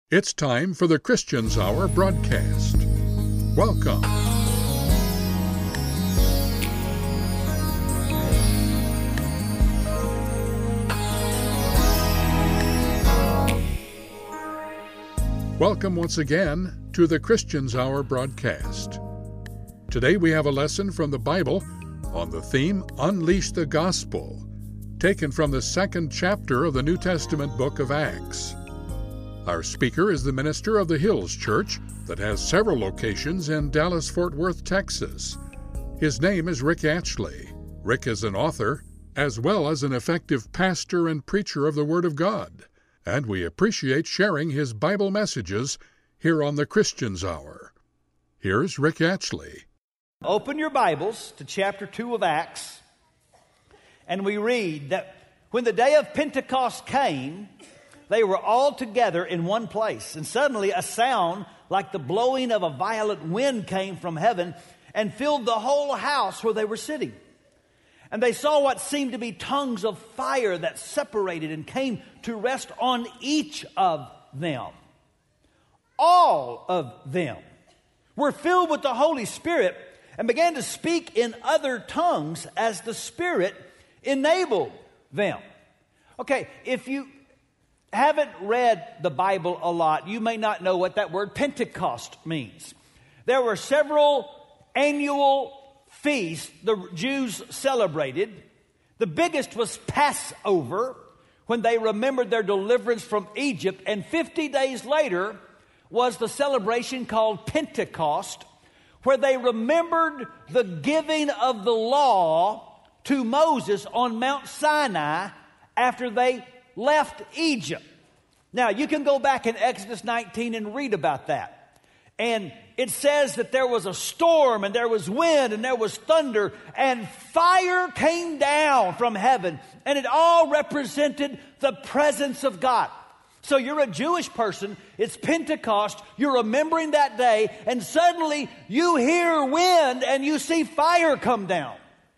It's time for the Christian's Hour broadcast. Welcome. Welcome once again to the Christian's Hour broadcast. Today we have a lesson from the Bible on the theme Unleash the Gospel, taken from the second chapter of the New Testament book of Acts. Our speaker is the minister of the Hills Church that has several locations in Dallas-Fort Worth, Texas. His name is Rick Atchley. Rick is an author, as well as an effective pastor and preacher of the Word of God, and we appreciate sharing his Bible messages here on the Christian's Hour. Here's Rick Atchley. Open your Bibles to chapter 2 of Acts, and we read that when the day of Pentecost came, they were all together in one place, and suddenly a sound like the blowing of a violent wind came from heaven and filled the whole house where they were sitting. And they saw what seemed to be tongues of fire that separated and came to rest on each of them. All of them were filled with the Holy Spirit and began to speak in other tongues as the Spirit enabled them. Okay, if you haven't read the Bible a lot, you may not know what that word Pentecost means. There were several annual feasts the Jews celebrated. The biggest was Passover, when they remembered their deliverance from Egypt, and 50 days later was the celebration called Pentecost, where they remembered the giving of the law to Moses on Mount Sinai after they left Egypt. Now, you can go back in Exodus 19 and read about that. And it says that there was a storm, and there was wind, and there was thunder, and fire came down from heaven, and it all represented the presence of God. So you're a Jewish person, it's Pentecost, you're remembering that day, and suddenly you hear wind and you see fire come down.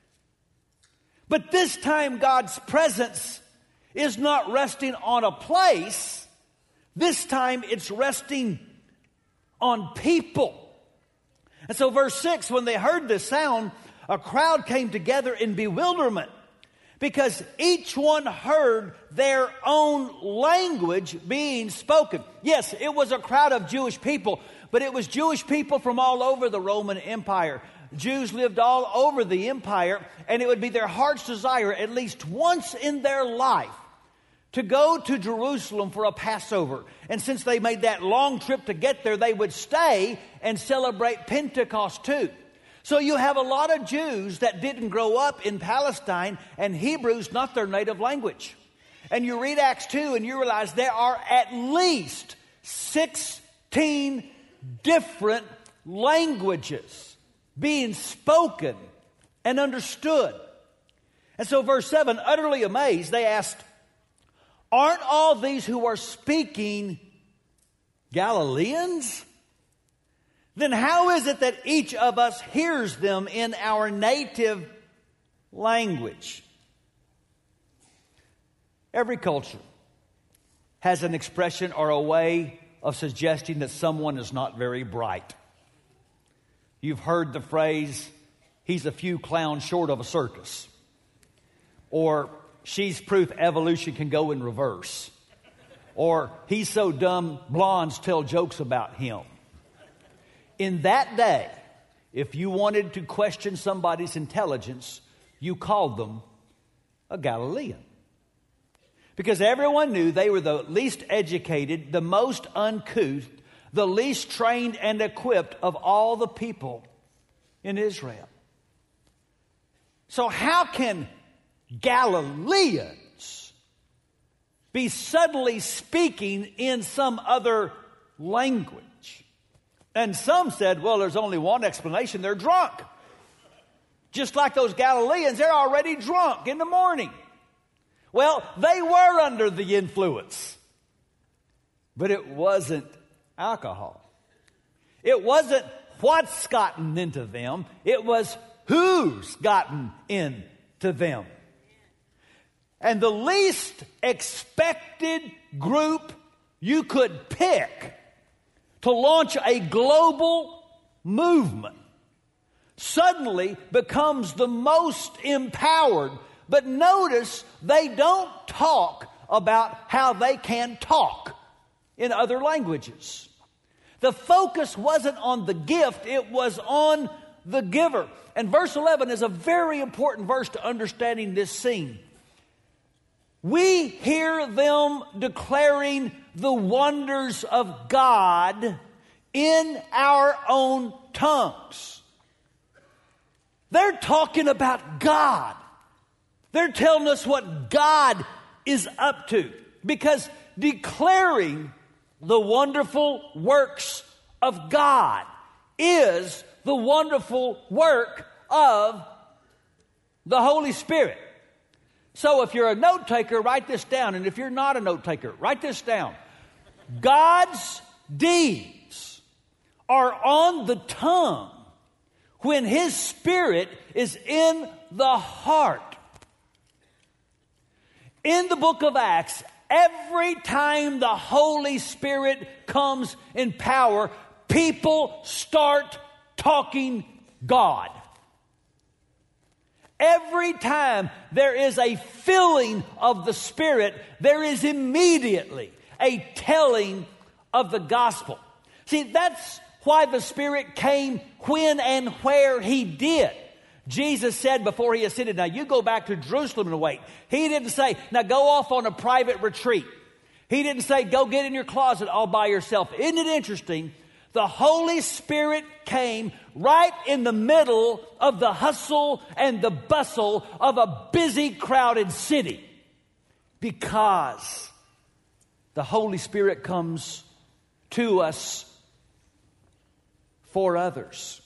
But this time God's presence is not resting on a place. This time it's resting on people. And so verse 6, when they heard this sound, a crowd came together in bewilderment, because each one heard their own language being spoken. Yes, it was a crowd of Jewish people, but it was Jewish people from all over the Roman Empire. Jews lived all over the empire, and it would be their heart's desire at least once in their life to go to Jerusalem for a Passover. And since they made that long trip to get there, they would stay and celebrate Pentecost too. So you have a lot of Jews that didn't grow up in Palestine, and Hebrew's not their native language. And you read Acts 2 and you realize there are at least 16 different languages being spoken and understood. And so verse 7, utterly amazed, they asked, "Aren't all these who are speaking Galileans? Then how is it that each of us hears them in our native language?" Every culture has an expression or a way of suggesting that someone is not very bright. You've heard the phrase, "He's a few clowns short of a circus," or "She's proof evolution can go in reverse," or "He's so dumb blondes tell jokes about him." In that day, if you wanted to question somebody's intelligence, you called them a Galilean. Because everyone knew they were the least educated, the most uncouth, the least trained and equipped of all the people in Israel. So how can Galileans be suddenly speaking in some other language? And some said, well, there's only one explanation. They're drunk. Just like those Galileans, they're already drunk in the morning. Well, they were under the influence. But it wasn't alcohol. It wasn't what's gotten into them. It was who's gotten into them. And the least expected group you could pick to launch a global movement suddenly becomes the most empowered. But notice they don't talk about how they can talk in other languages. The focus wasn't on the gift, it was on the giver. And verse 11 is a very important verse to understanding this scene. We hear them declaring the wonders of God in our own tongues. They're talking about God. They're telling us what God is up to. Because declaring the wonderful works of God is the wonderful work of the Holy Spirit. So if you're a note taker, write this down. And if you're not a note taker, write this down. God's deeds are on the tongue when His Spirit is in the heart. In the book of Acts, every time the Holy Spirit comes in power, people start talking God. Every time there is a filling of the Spirit, there is immediately a telling of the gospel. See, that's why the Spirit came when and where He did. Jesus said before He ascended, now you go back to Jerusalem and wait. He didn't say, now go off on a private retreat. He didn't say, go get in your closet all by yourself. Isn't it interesting? The Holy Spirit came right in the middle of the hustle and the bustle of a busy, crowded city. Because the Holy Spirit comes to us for others.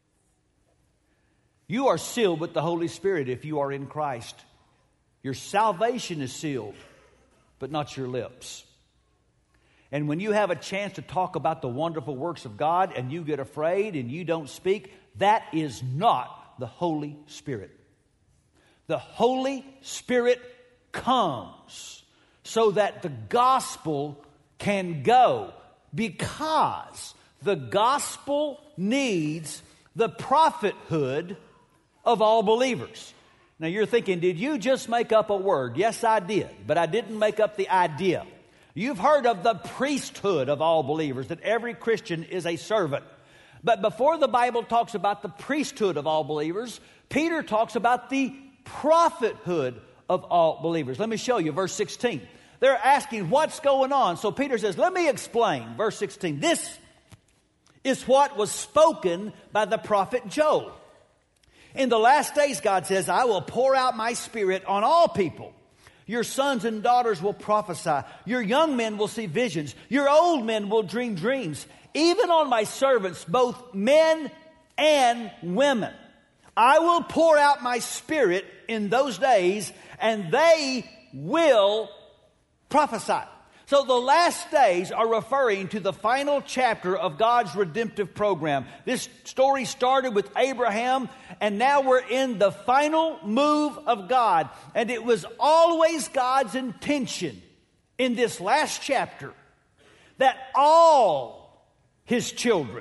You are sealed with the Holy Spirit if you are in Christ. Your salvation is sealed, but not your lips. And when you have a chance to talk about the wonderful works of God and you get afraid and you don't speak, that is not the Holy Spirit. The Holy Spirit comes so that the gospel can go, because the gospel needs the prophethood of all believers. Now you're thinking, did you just make up a word? Yes, I did, but I didn't make up the idea. You've heard of the priesthood of all believers, that every Christian is a servant. But before the Bible talks about the priesthood of all believers, Peter talks about the prophethood of all believers. Let me show you verse 16. They're asking what's going on. So Peter says, let me explain. Verse 16. This is what was spoken by the prophet Joel. In the last days, God says, I will pour out my Spirit on all people. Your sons and daughters will prophesy. Your young men will see visions. Your old men will dream dreams. Even on my servants, both men and women, I will pour out my Spirit in those days, and they will prophesy. So the last days are referring to the final chapter of God's redemptive program. This story started with Abraham, and now we're in the final move of God. And it was always God's intention in this last chapter that all His children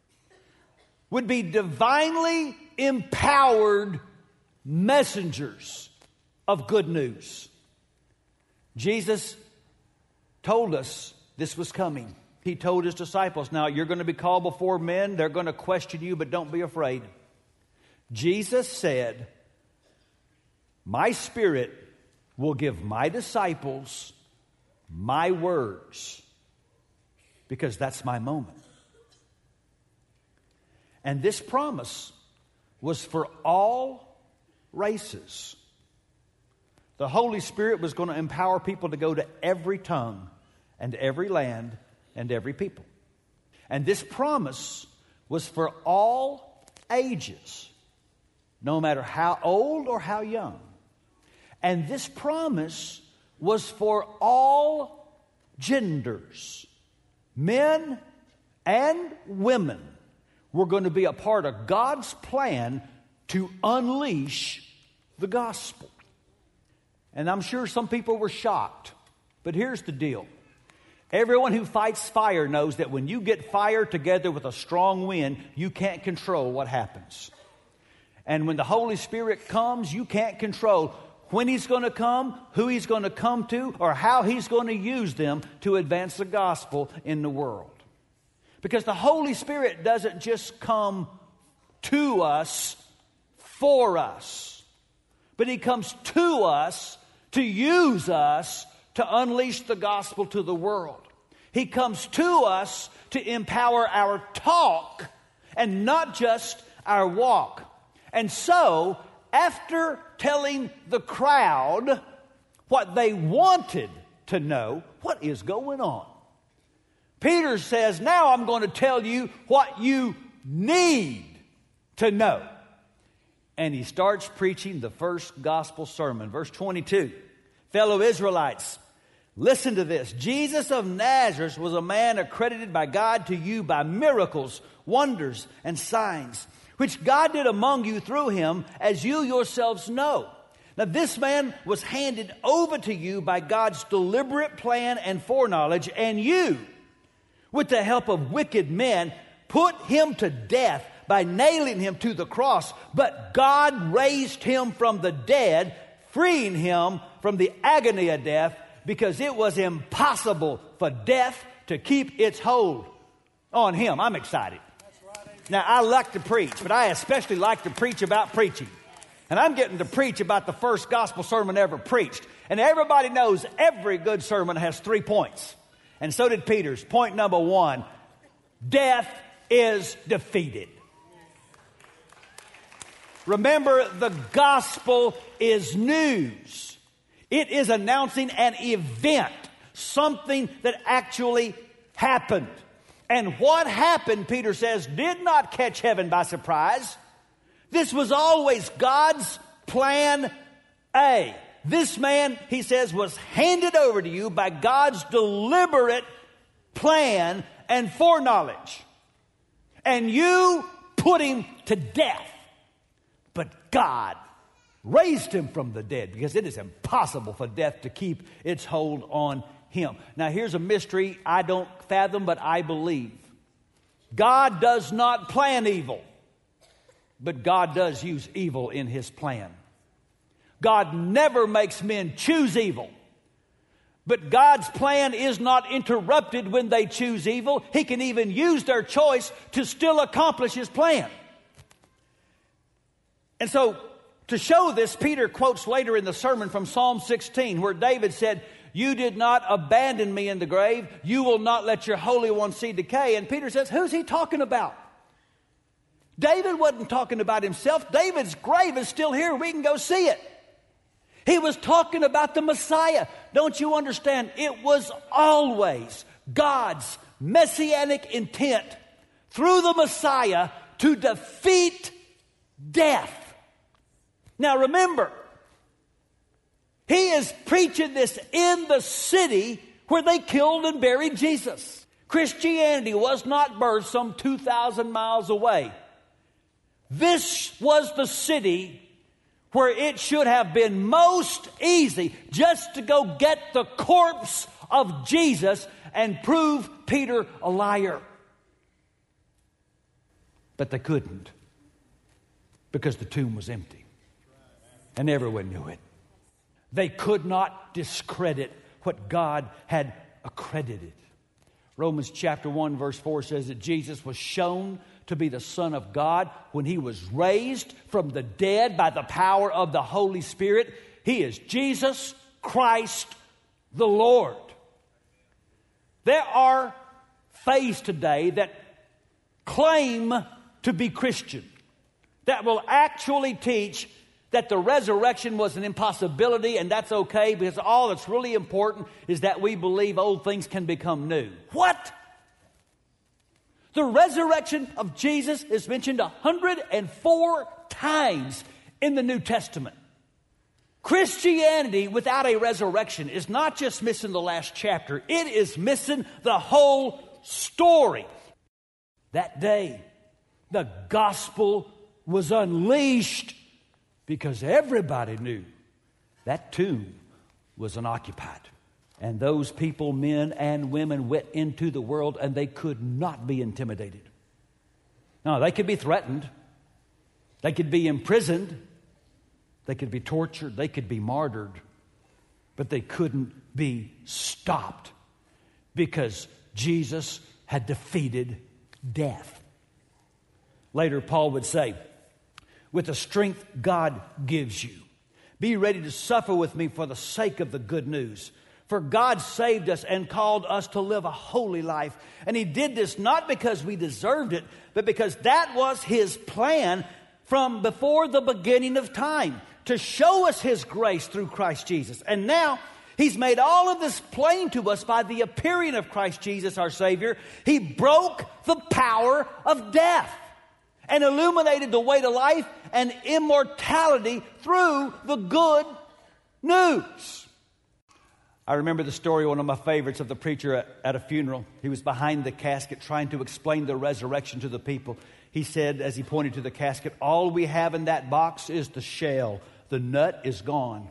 would be divinely empowered messengers of good news. Jesus told us this was coming. He told His disciples, now you're going to be called before men. They're going to question you, but don't be afraid. Jesus said, my Spirit will give my disciples my words, because that's my moment. And this promise was for all races. The Holy Spirit was going to empower people to go to every tongue and every land and every people. And this promise was for all ages, no matter how old or how young. And this promise was for all genders. Men and women were going to be a part of God's plan to unleash the gospel. And I'm sure some people were shocked. But here's the deal. Everyone who fights fire knows that when you get fire together with a strong wind, you can't control what happens. And when the Holy Spirit comes, you can't control when He's going to come, who He's going to come to, or how He's going to use them to advance the gospel in the world. Because the Holy Spirit doesn't just come to us, for us, but He comes to us to use us to unleash the gospel to the world. He comes to us to empower our talk and not just our walk. And so, after telling the crowd what they wanted to know, what is going on? Peter says, now I'm going to tell you what you need to know. And he starts preaching the first gospel sermon. Verse 22, fellow Israelites, listen to this. Jesus of Nazareth was a man accredited by God to you by miracles, wonders, and signs, which God did among you through him, as you yourselves know. Now this man was handed over to you by God's deliberate plan and foreknowledge, and you, with the help of wicked men, put him to death by nailing him to the cross. But God raised him from the dead, freeing him from the agony of death, because it was impossible for death to keep its hold on him. I'm excited. Now, I like to preach, but I especially like to preach about preaching. And I'm getting to preach about the first gospel sermon ever preached. And everybody knows every good sermon has 3 points. And so did Peter's. Point number 1, death is defeated. Remember, the gospel is news. It is announcing an event, something that actually happened. And what happened, Peter says, did not catch heaven by surprise. This was always God's plan A. This man, he says, was handed over to you by God's deliberate plan and foreknowledge. And you put him to death. But God raised him from the dead, because it is impossible for death to keep its hold on him. Now here's a mystery I don't fathom, but I believe. God does not plan evil, but God does use evil in his plan. God never makes men choose evil, but God's plan is not interrupted when they choose evil. He can even use their choice to still accomplish his plan. And so, to show this, Peter quotes later in the sermon from Psalm 16, where David said, you did not abandon me in the grave. You will not let your Holy One see decay. And Peter says, who's he talking about? David wasn't talking about himself. David's grave is still here. We can go see it. He was talking about the Messiah. Don't you understand? It was always God's messianic intent through the Messiah to defeat death. Now remember, he is preaching this in the city where they killed and buried Jesus. Christianity was not birthed some 2,000 miles away. This was the city where it should have been most easy just to go get the corpse of Jesus and prove Peter a liar. But they couldn't, because the tomb was empty. And everyone knew it. They could not discredit what God had accredited. Romans chapter 1 verse 4 says that Jesus was shown to be the Son of God when he was raised from the dead by the power of the Holy Spirit. He is Jesus Christ the Lord. There are faiths today that claim to be Christian, that will actually teach that the resurrection was an impossibility, and that's okay, because all that's really important is that we believe old things can become new. What? The resurrection of Jesus is mentioned 104 times in the New Testament. Christianity without a resurrection is not just missing the last chapter, it is missing the whole story. That day, the gospel was unleashed, because everybody knew that tomb was unoccupied. And those people, men and women, went into the world and they could not be intimidated. No, they could be threatened. They could be imprisoned. They could be tortured. They could be martyred. But they couldn't be stopped because Jesus had defeated death. Later, Paul would say, with the strength God gives you, be ready to suffer with me for the sake of the good news. For God saved us and called us to live a holy life. And He did this not because we deserved it, but because that was His plan from before the beginning of time, to show us His grace through Christ Jesus. And now, He's made all of this plain to us by the appearing of Christ Jesus, our Savior. He broke the power of death and illuminated the way to life and immortality through the good news. I remember the story, one of my favorites, of the preacher at a funeral. He was behind the casket trying to explain the resurrection to the people. He said, as he pointed to the casket, all we have in that box is the shell. The nut is gone.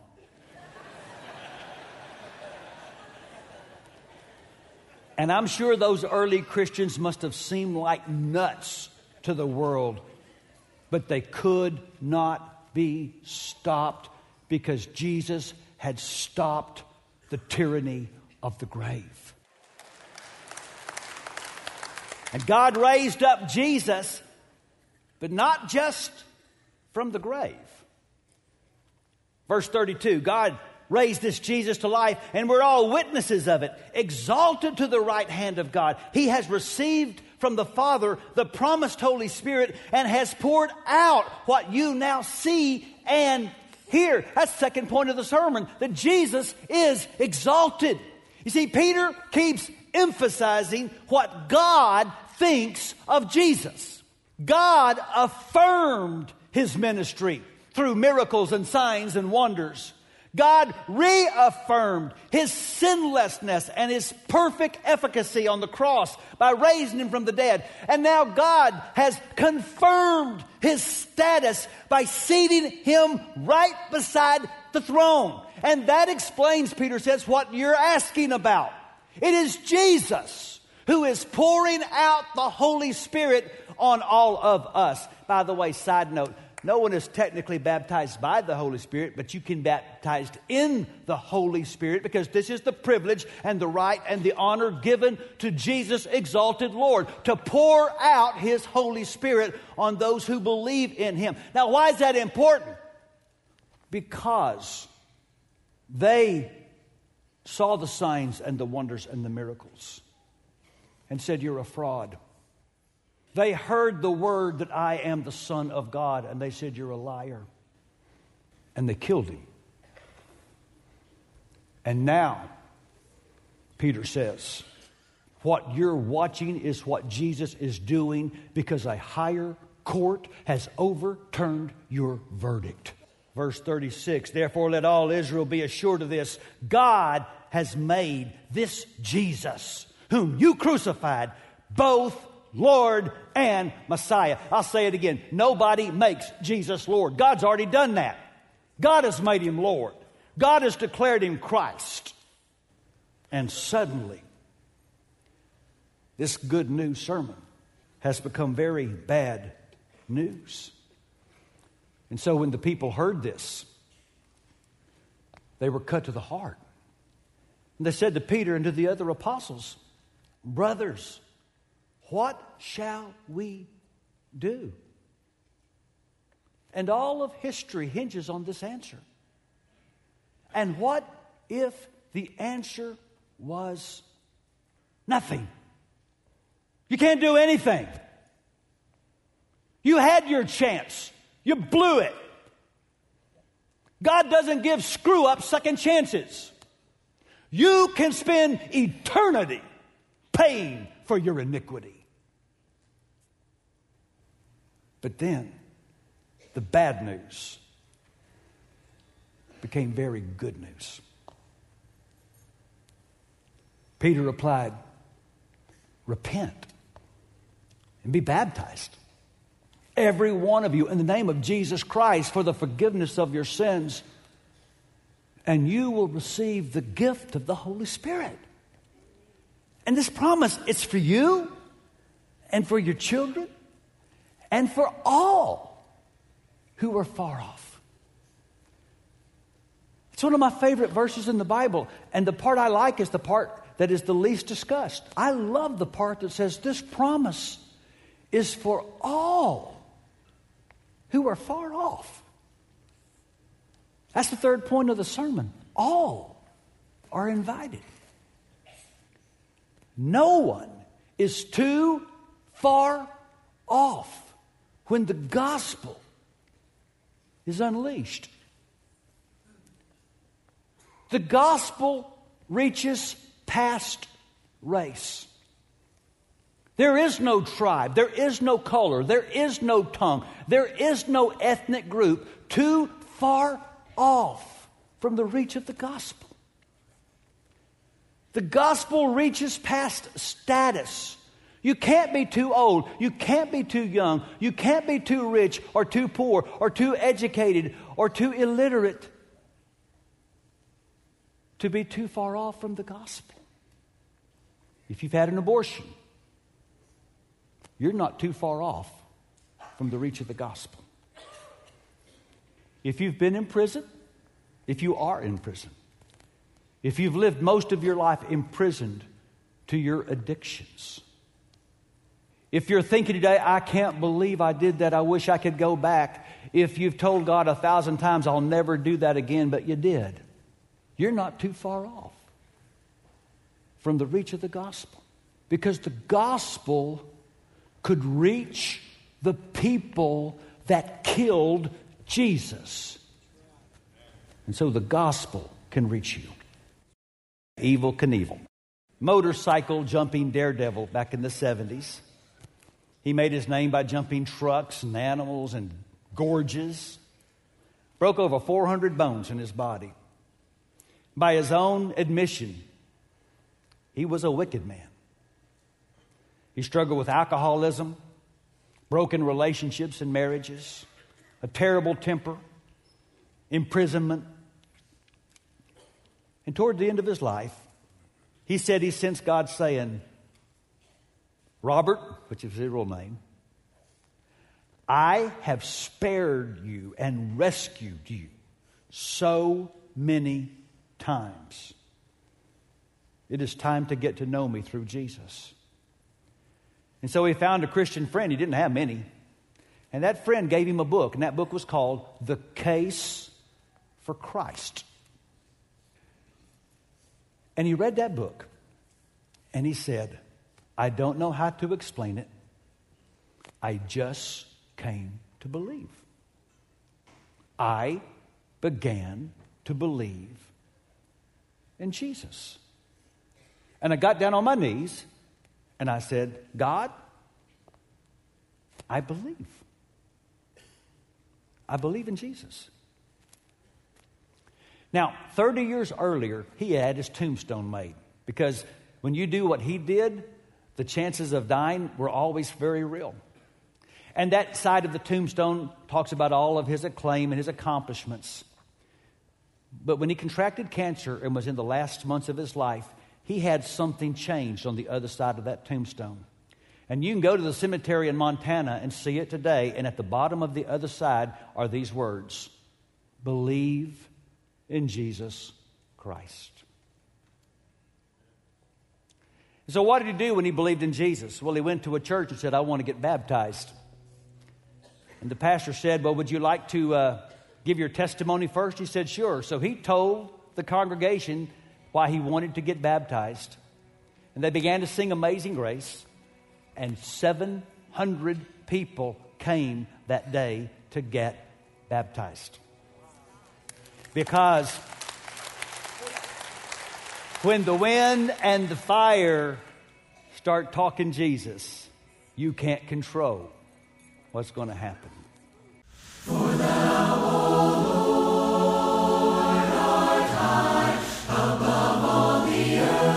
And I'm sure those early Christians must have seemed like nuts to the world, but they could not be stopped because Jesus had stopped the tyranny of the grave. And God raised up Jesus, but not just from the grave. Verse 32, God raised this Jesus to life, and we're all witnesses of it. Exalted to the right hand of God, He has received from the Father the promised Holy Spirit and has poured out what you now see and hear. That's the second point of the sermon, that Jesus is exalted. You see, Peter keeps emphasizing what God thinks of Jesus. God affirmed His ministry through miracles and signs and wonders. God reaffirmed His sinlessness and His perfect efficacy on the cross by raising Him from the dead. And now God has confirmed His status by seating Him right beside the throne. And that explains, Peter says, what you're asking about. It is Jesus who is pouring out the Holy Spirit on all of us. By the way, side note, no one is technically baptized by the Holy Spirit, but you can be baptized in the Holy Spirit because this is the privilege and the right and the honor given to Jesus, exalted Lord, to pour out His Holy Spirit on those who believe in Him. Now, why is that important? Because they saw the signs and the wonders and the miracles and said, you're a fraud. They heard the word that I am the Son of God, and they said, you're a liar. And they killed Him. And now, Peter says, what you're watching is what Jesus is doing because a higher court has overturned your verdict. Verse 36, therefore let all Israel be assured of this. God has made this Jesus, whom you crucified, both Lord and Messiah. I'll say it again. Nobody makes Jesus Lord. God's already done that. God has made Him Lord. God has declared Him Christ. And suddenly, this good news sermon has become very bad news. And so when the people heard this, they were cut to the heart. And they said to Peter and to the other apostles, brothers, what shall we do? And all of history hinges on this answer. And what if the answer was nothing? You can't do anything. You had your chance. You blew it. God doesn't give screw-up second chances. You can spend eternity paying for your iniquity. But then, the bad news became very good news. Peter replied, repent and be baptized, every one of you, in the name of Jesus Christ for the forgiveness of your sins, and you will receive the gift of the Holy Spirit. And this promise, it's for you and for your children and for all who are far off. It's one of my favorite verses in the Bible, and the part I like is the part that is the least discussed. I love the part that says this promise is for all who are far off. That's the third point of the sermon. All are invited. No one is too far off when the gospel is unleashed. The gospel reaches past race. There is no tribe, there is no color, there is no tongue, there is no ethnic group too far off from the reach of the gospel. The gospel reaches past status. You can't be too old, you can't be too young, you can't be too rich or too poor or too educated or too illiterate to be too far off from the gospel. If you've had an abortion, you're not too far off from the reach of the gospel. If you've been in prison, if you are in prison, if you've lived most of your life imprisoned to your addictions, if you're thinking today, I can't believe I did that, I wish I could go back. If you've told God 1,000 times, I'll never do that again, but you did, you're not too far off from the reach of the gospel. Because the gospel could reach the people that killed Jesus. And so the gospel can reach you. Evel Knievel, motorcycle jumping daredevil back in the 70s. He made his name by jumping trucks and animals and gorges. Broke over 400 bones in his body. By his own admission, he was a wicked man. He struggled with alcoholism, broken relationships and marriages, a terrible temper, imprisonment. And toward the end of his life, he said he sensed God saying, Robert, which is his real name, I have spared you and rescued you so many times. It is time to get to know me through Jesus. And so he found a Christian friend. He didn't have many. And that friend gave him a book, and that book was called The Case for Christ. And he read that book, and he said, I don't know how to explain it. I just came to believe. I began to believe in Jesus. And I got down on my knees, and I said, God, I believe. I believe in Jesus. Now, 30 years earlier, he had his tombstone made. Because when you do what he did, the chances of dying were always very real. And that side of the tombstone talks about all of his acclaim and his accomplishments. But when he contracted cancer and was in the last months of his life, he had something changed on the other side of that tombstone. And you can go to the cemetery in Montana and see it today, and at the bottom of the other side are these words, believe in Jesus Christ. So what did he do when he believed in Jesus? Well, he went to a church and said, I want to get baptized. And the pastor said, well, would you like to give your testimony first? He said, sure. So he told the congregation why he wanted to get baptized. And they began to sing Amazing Grace. And 700 people came that day to get baptized. Because when the wind and the fire start talking Jesus, you can't control what's going to happen. For thou, O Lord, art high above all the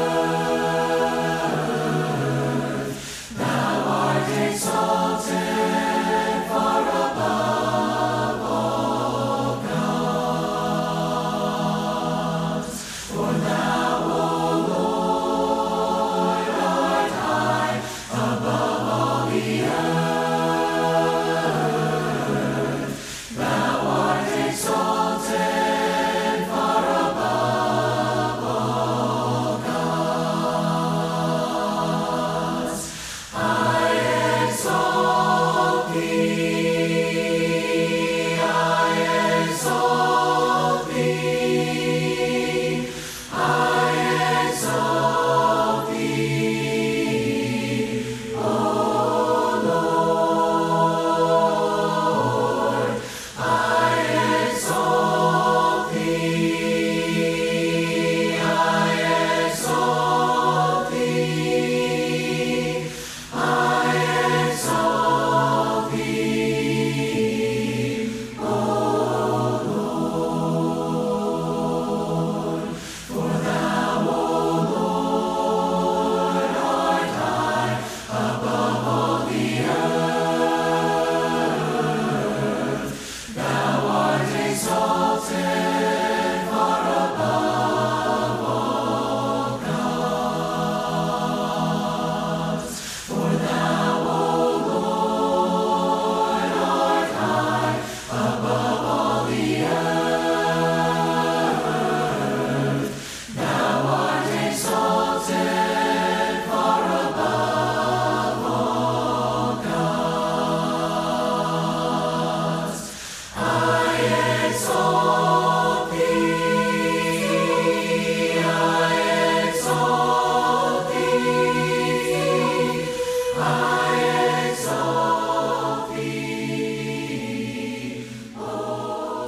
earth. Thou art exalted far above all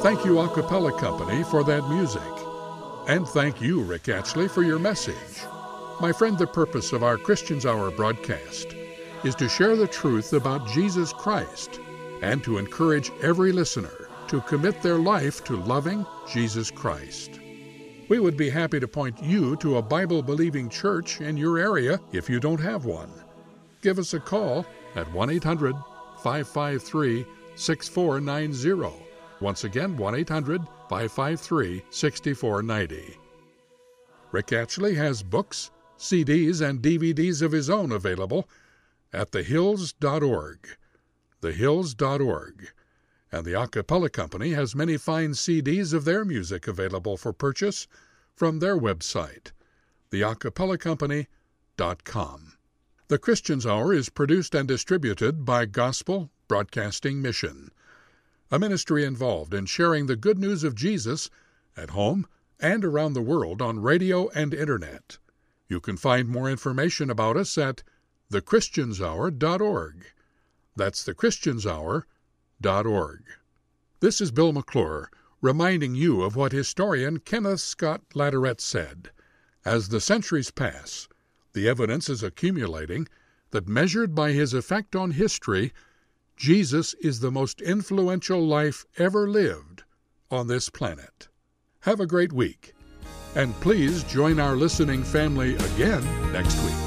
Thank you, A Cappella Company, for that music. And thank you, Rick Atchley, for your message. My friend, the purpose of our Christians Hour broadcast is to share the truth about Jesus Christ and to encourage every listener to commit their life to loving Jesus Christ. We would be happy to point you to a Bible-believing church in your area if you don't have one. Give us a call at 1-800-553-6490. Once again, 1-800-553-6490. Rick Atchley has books, CDs, and DVDs of his own available at thehills.org. thehills.org. And the A Cappella Company has many fine CDs of their music available for purchase from their website, theacapellacompany.com. The Christians Hour is produced and distributed by Gospel Broadcasting Mission, a ministry involved in sharing the good news of Jesus at home and around the world on radio and internet. You can find more information about us at thechristianshour.org. That's thechristianshour.org. This is Bill McClure, reminding you of what historian Kenneth Scott Latourette said. As the centuries pass, the evidence is accumulating that, measured by his effect on history, Jesus is the most influential life ever lived on this planet. Have a great week, and please join our listening family again next week.